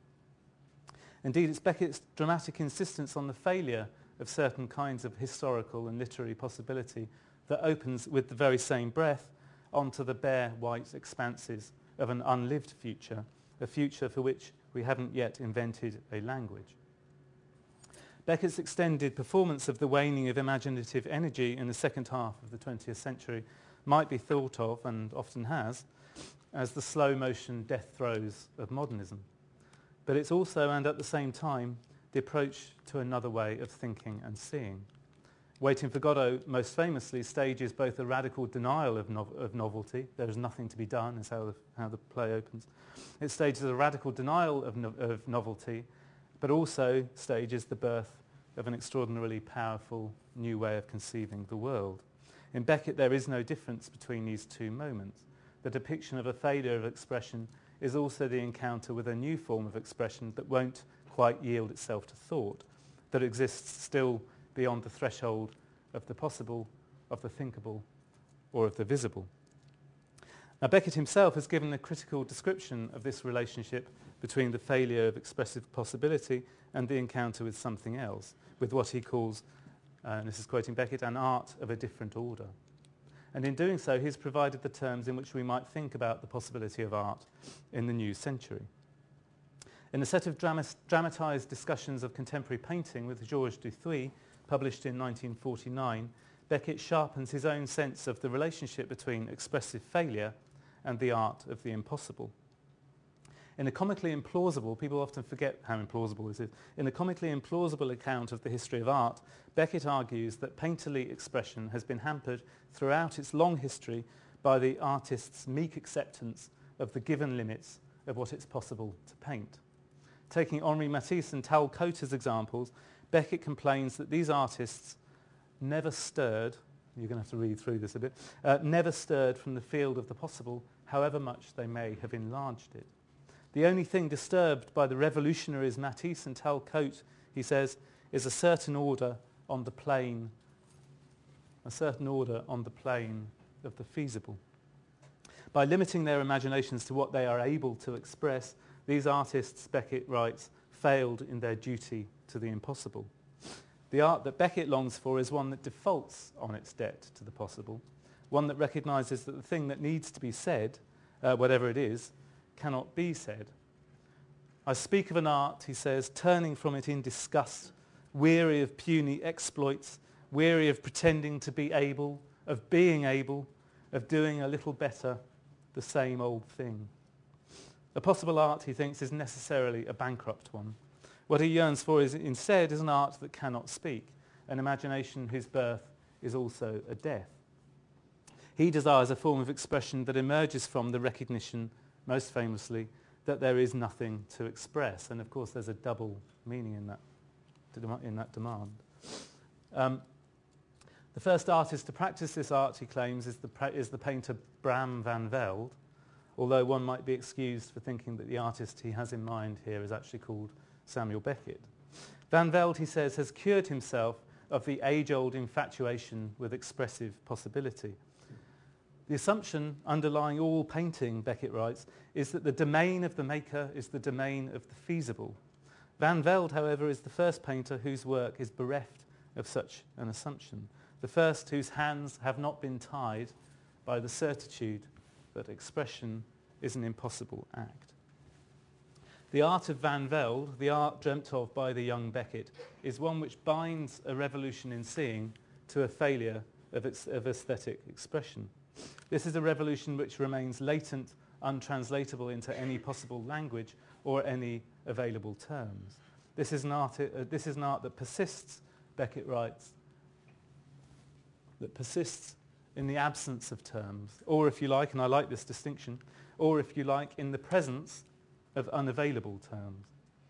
Indeed, it's Beckett's dramatic insistence on the failure of certain kinds of historical and literary possibility that opens with the very same breath onto the bare white expanses of an unlived future, a future for which we haven't yet invented a language. Beckett's extended performance of the waning of imaginative energy in the second half of the twentieth century might be thought of, and often has, as the slow-motion death throes of modernism. But it's also, and at the same time, the approach to another way of thinking and seeing. Waiting for Godot most famously stages both a radical denial of, no- of novelty, there is nothing to be done, is how the, how the play opens. It stages a radical denial of, no- of novelty, but also stages the birth of an extraordinarily powerful new way of conceiving the world. In Beckett, there is no difference between these two moments. The depiction of a failure of expression is also the encounter with a new form of expression that won't quite yield itself to thought, that exists still beyond the threshold of the possible, of the thinkable, or of the visible. Now, Beckett himself has given a critical description of this relationship between the failure of expressive possibility and the encounter with something else, with what he calls, uh, and this is quoting Beckett, an art of a different order. And in doing so, he's provided the terms in which we might think about the possibility of art in the new century. In a set of drama- dramatised discussions of contemporary painting with Georges Duthouis, published in nineteen forty-nine, Beckett sharpens his own sense of the relationship between expressive failure and the art of the impossible. In a comically implausible, people often forget how implausible this is, in a comically implausible account of the history of art, Beckett argues that painterly expression has been hampered throughout its long history by the artist's meek acceptance of the given limits of what it's possible to paint. Taking Henri Matisse and Tal Cote as examples, Beckett complains that these artists never stirred, you're going to have to read through this a bit, uh, never stirred from the field of the possible, however much they may have enlarged it. The only thing disturbed by the revolutionaries Matisse and Tal Cote he says, is a certain order on the plane, a certain order on the plane of the feasible. By limiting their imaginations to what they are able to express, these artists, Beckett writes, failed in their duty to the impossible. The art that Beckett longs for is one that defaults on its debt to the possible, one that recognises that the thing that needs to be said, uh, whatever it is, cannot be said. I speak of an art, he says, turning from it in disgust, weary of puny exploits, weary of pretending to be able, of being able, of doing a little better the same old thing. A possible art, he thinks, is necessarily a bankrupt one. What he yearns for is instead is an art that cannot speak, an imagination whose birth is also a death. He desires a form of expression that emerges from the recognition, most famously, that there is nothing to express. And of course there's a double meaning in that, in that demand. Um, the first artist to practice this art, he claims, is the, pra- is the painter Bram van Velde, although one might be excused for thinking that the artist he has in mind here is actually called Samuel Beckett. Van Velde, he says, has cured himself of the age-old infatuation with expressive possibility. The assumption underlying all painting, Beckett writes, is that the domain of the maker is the domain of the feasible. Van Velde, however, is the first painter whose work is bereft of such an assumption, the first whose hands have not been tied by the certitude that expression is an impossible act. The art of Van Velde, the art dreamt of by the young Beckett, is one which binds a revolution in seeing to a failure of, its, of aesthetic expression. This is a revolution which remains latent, untranslatable into any possible language or any available terms. This is an art, uh, this is an art that persists, Beckett writes, that persists in the absence of terms, or if you like, and I like this distinction, or if you like, in the presence of unavailable terms.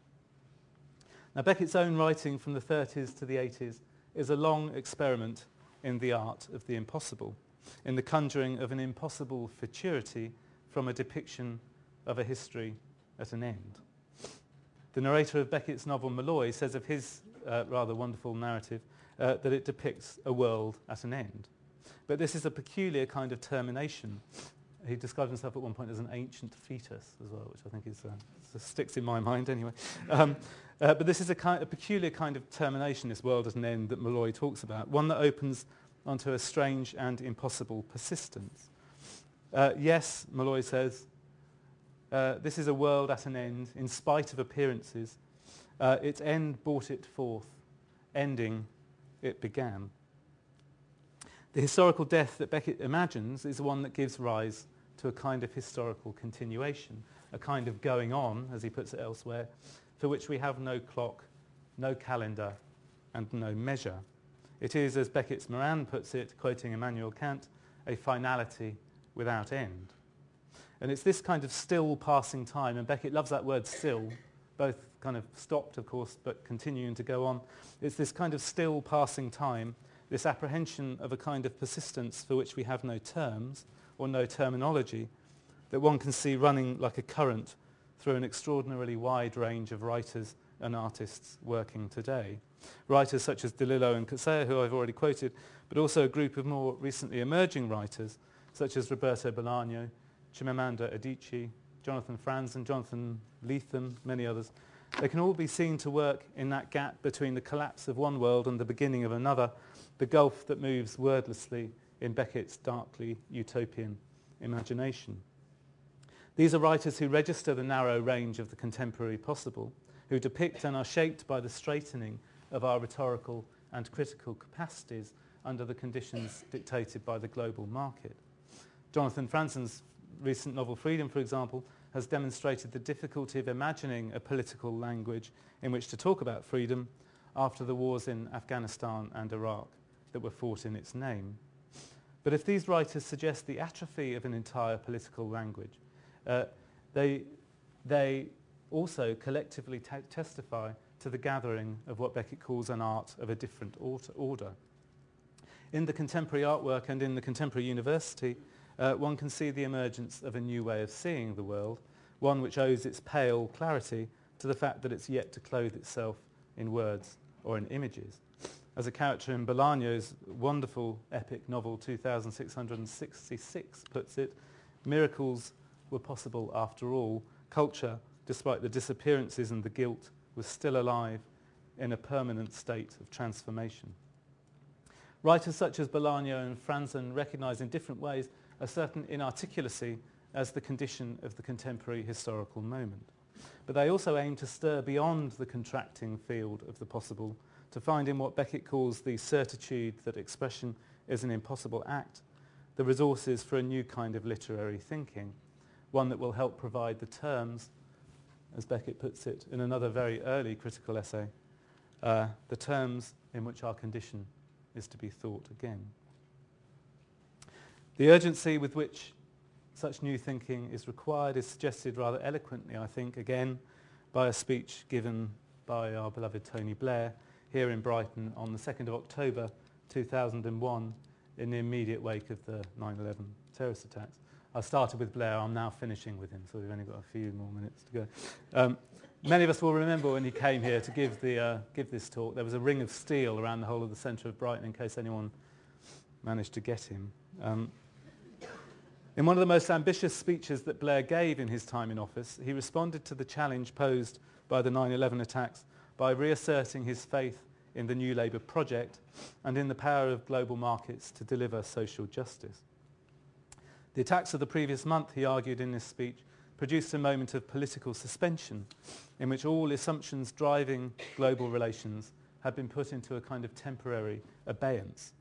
Now, Beckett's own writing from the thirties to the eighties is a long experiment in the art of the impossible, in the conjuring of an impossible futurity from a depiction of a history at an end. The narrator of Beckett's novel Molloy says of his uh, rather wonderful narrative uh, that it depicts a world at an end. But this is a peculiar kind of termination. He describes himself at one point as an ancient fetus as well, which I think is, uh, sticks in my mind anyway. Um, uh, but this is a, kind, a peculiar kind of termination, this world at an end that Molloy talks about, one that opens onto a strange and impossible persistence. Uh, yes, Molloy says, uh, this is a world at an end, in spite of appearances. Uh, its end brought it forth, ending, it began. The historical death that Beckett imagines is one that gives rise to a kind of historical continuation, a kind of going on, as he puts it elsewhere, for which we have no clock, no calendar, and no measure. It is, as Beckett's Moran puts it, quoting Immanuel Kant, a finality without end. And it's this kind of still passing time, and Beckett loves that word still, both kind of stopped, of course, but continuing to go on. It's this kind of still passing time, this apprehension of a kind of persistence for which we have no terms or no terminology, that one can see running like a current through an extraordinarily wide range of writers and artists working today. Writers such as DeLillo and Coetzee, who I've already quoted, but also a group of more recently emerging writers such as Roberto Bolaño, Chimamanda Adichie, Jonathan Franzen, Jonathan Lethem, many others. They can all be seen to work in that gap between the collapse of one world and the beginning of another, the gulf that moves wordlessly in Beckett's darkly utopian imagination. These are writers who register the narrow range of the contemporary possible, who depict and are shaped by the straightening of our rhetorical and critical capacities under the conditions dictated by the global market. Jonathan Franzen's recent novel Freedom, for example, has demonstrated the difficulty of imagining a political language in which to talk about freedom after the wars in Afghanistan and Iraq that were fought in its name. But if these writers suggest the atrophy of an entire political language, uh, they, they also collectively te- testify to the gathering of what Beckett calls an art of a different order. In the contemporary artwork and in the contemporary university, uh, one can see the emergence of a new way of seeing the world, one which owes its pale clarity to the fact that it's yet to clothe itself in words or in images. As a character in Bolaño's wonderful epic novel two thousand six hundred sixty-six puts it, miracles were possible after all. Culture, despite the disappearances and the guilt, was still alive in a permanent state of transformation. Writers such as Bolaño and Franzen recognise in different ways a certain inarticulacy as the condition of the contemporary historical moment. But they also aim to stir beyond the contracting field of the possible, to find in what Beckett calls the certitude that expression is an impossible act, the resources for a new kind of literary thinking, one that will help provide the terms, as Beckett puts it in another very early critical essay, uh, the terms in which our condition is to be thought again. The urgency with which such new thinking is required is suggested rather eloquently, I think, again, by a speech given by our beloved Tony Blair here in Brighton on the second of October two thousand one in the immediate wake of the nine eleven terrorist attacks. I started with Blair, I'm now finishing with him, so we've only got a few more minutes to go. Um, many of us will remember when he came here to give, the, uh, give this talk, there was a ring of steel around the whole of the centre of Brighton in case anyone managed to get him. Um, in one of the most ambitious speeches that Blair gave in his time in office, he responded to the challenge posed by the nine eleven attacks by reasserting his faith in the New Labour project and in the power of global markets to deliver social justice. The attacks of the previous month, he argued in this speech, produced a moment of political suspension in which all assumptions driving global relations had been put into a kind of temporary abeyance.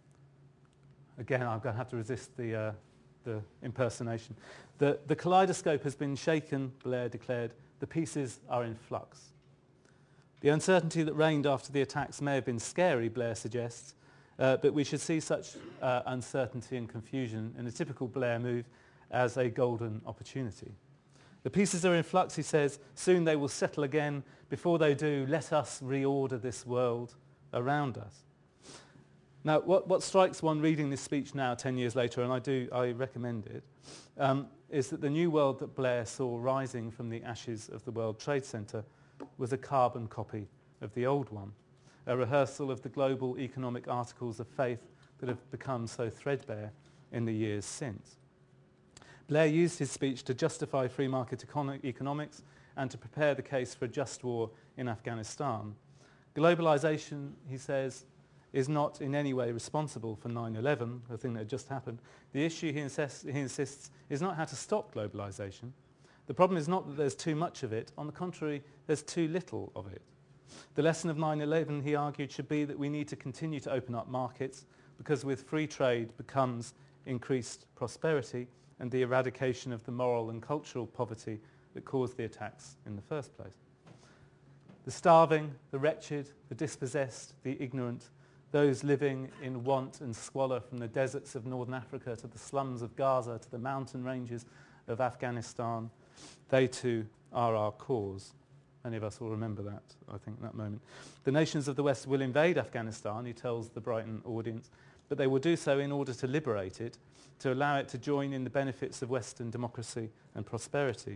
Again, I'm going to have to resist the, uh, the impersonation. The, the kaleidoscope has been shaken, Blair declared. The pieces are in flux. The uncertainty that reigned after the attacks may have been scary, Blair suggests, uh, but we should see such uh, uncertainty and confusion in a typical Blair move as a golden opportunity. The pieces are in flux, he says. Soon they will settle again. Before they do, let us reorder this world around us. Now, what, what strikes one reading this speech now, ten years later, and I do, I recommend it, um, is that the new world that Blair saw rising from the ashes of the World Trade Center was a carbon copy of the old one, a rehearsal of the global economic articles of faith that have become so threadbare in the years since. Blair used his speech to justify free market econ- economics and to prepare the case for a just war in Afghanistan. Globalization, he says, is not in any way responsible for nine eleven, the thing that had just happened. The issue, he insists, he insists, is not how to stop globalization. The problem is not that there's too much of it. On the contrary, there's too little of it. The lesson of nine eleven, he argued, should be that we need to continue to open up markets because with free trade becomes increased prosperity and the eradication of the moral and cultural poverty that caused the attacks in the first place. The starving, the wretched, the dispossessed, the ignorant, those living in want and squalor from the deserts of northern Africa to the slums of Gaza to the mountain ranges of Afghanistan, they too are our cause. Many of us will remember that, I think, that moment. The nations of the West will invade Afghanistan, he tells the Brighton audience, but they will do so in order to liberate it, to allow it to join in the benefits of Western democracy and prosperity.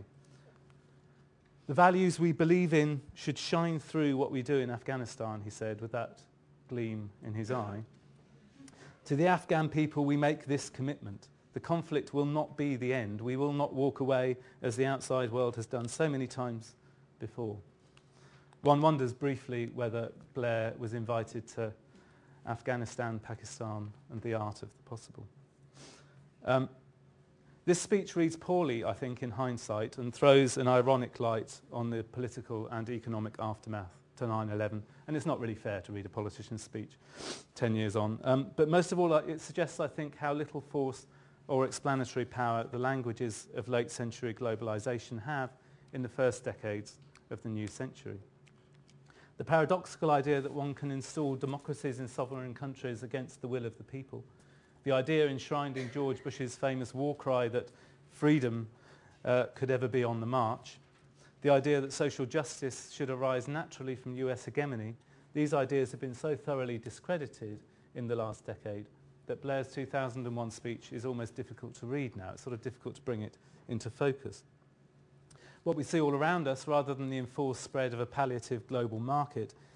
The values we believe in should shine through what we do in Afghanistan, he said, with that gleam in his eye. To the Afghan people, we make this commitment. The conflict will not be the end. We will not walk away as the outside world has done so many times before. One wonders briefly whether Blair was invited to Afghanistan, Pakistan, and the art of the possible. Um, this speech reads poorly, I think, in hindsight, and throws an ironic light on the political and economic aftermath to nine eleven, and it's not really fair to read a politician's speech ten years on. Um, but most of all, uh, it suggests, I think, how little force or explanatory power the languages of late century globalization have in the first decades of the new century. The paradoxical idea that one can install democracies in sovereign countries against the will of the people, the idea enshrined in George Bush's famous war cry that freedom uh, could ever be on the march, the idea that social justice should arise naturally from U S hegemony, these ideas have been so thoroughly discredited in the last decade that Blair's two thousand one speech is almost difficult to read now. It's sort of difficult to bring it into focus. What we see all around us, rather than the enforced spread of a palliative global market,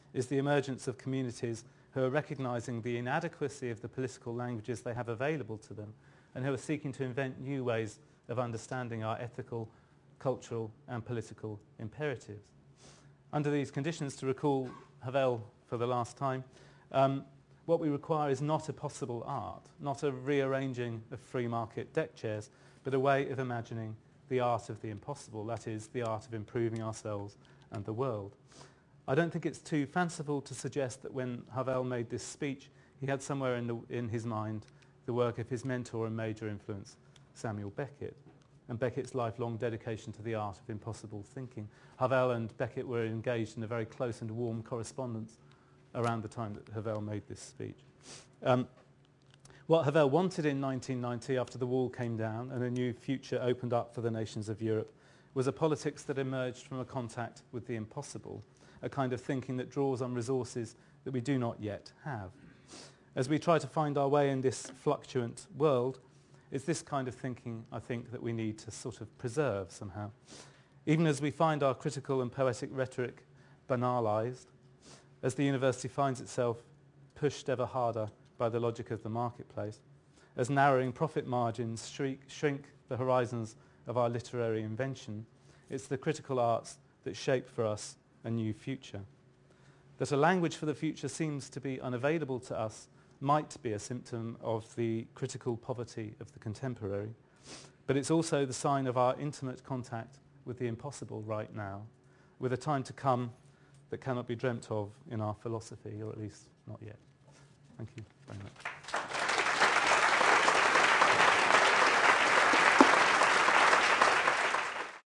is the emergence of communities who are recognising the inadequacy of the political languages they have available to them and who are seeking to invent new ways of understanding our ethical, cultural and political imperatives. Under these conditions, to recall Havel for the last time, um, what we require is not a possible art, not a rearranging of free market deck chairs, but a way of imagining the art of the impossible, that is, the art of improving ourselves and the world. I don't think it's too fanciful to suggest that when Havel made this speech, he had somewhere in, the, in his mind the work of his mentor and major influence, Samuel Beckett, and Beckett's lifelong dedication to the art of impossible thinking. Havel and Beckett were engaged in a very close and warm correspondence around the time that Havel made this speech. Um, what Havel wanted in nineteen ninety, after the wall came down and a new future opened up for the nations of Europe, was a politics that emerged from a contact with the impossible, a kind of thinking that draws on resources that we do not yet have. As we try to find our way in this fluctuant world, it's this kind of thinking, I think, that we need to sort of preserve somehow. Even as we find our critical and poetic rhetoric banalised, as the university finds itself pushed ever harder by the logic of the marketplace, as narrowing profit margins shrink, shrink the horizons of our literary invention, it's the critical arts that shape for us a new future. That a language for the future seems to be unavailable to us might be a symptom of the critical poverty of the contemporary, but it's also the sign of our intimate contact with the impossible right now, with a time to come that cannot be dreamt of in our philosophy, or at least not yet. Thank you very much.